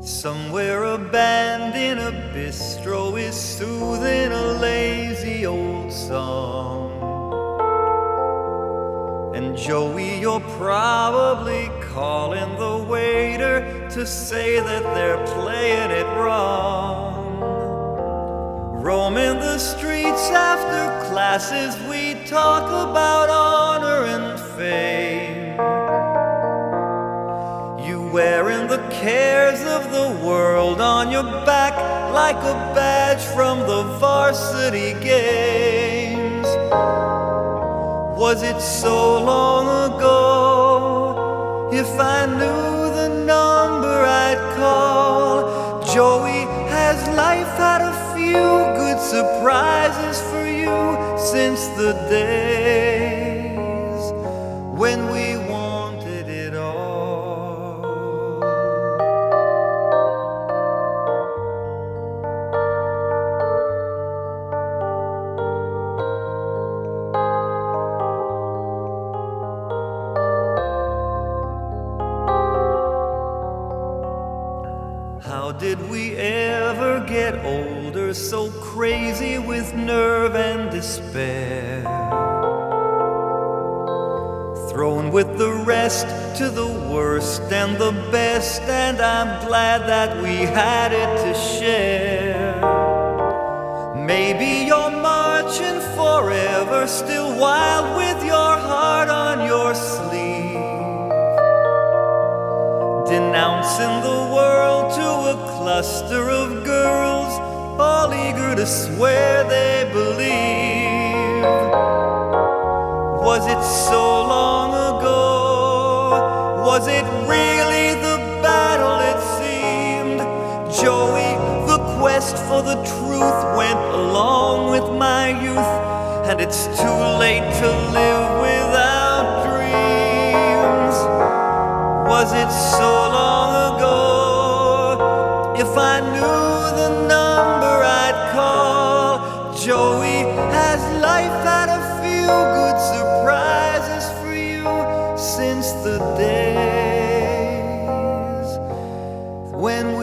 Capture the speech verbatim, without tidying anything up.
Somewhere a band in a bistro is soothing a lazy old song. And Joey, you're probably calling the waiter to say that they're playing it wrong. Roaming the streets after classes, we talk about honor and fame. You wearing the cares of the world on your back like a badge from the varsity games. Was it so long ago? If I knew the number I'd call. Joey, has life had a few good surprises for you since the days when we wanted it all? How did we ever get older, so crazy with nerve and despair? Thrown with the rest to the worst and the best, and I'm glad that we had it to share. Maybe you're marching forever, still wild with your heart on your sleeve, denouncing the world to a cluster of girls, all eager to swear they believe. Was it so long ago? Was it really the battle it seemed? Joey, the quest for the truth went along with my youth, and it's too late to live without dreams. Was it so long ago? If I knew the number I'd call. Joey, has life had a few good surprises for you since the days when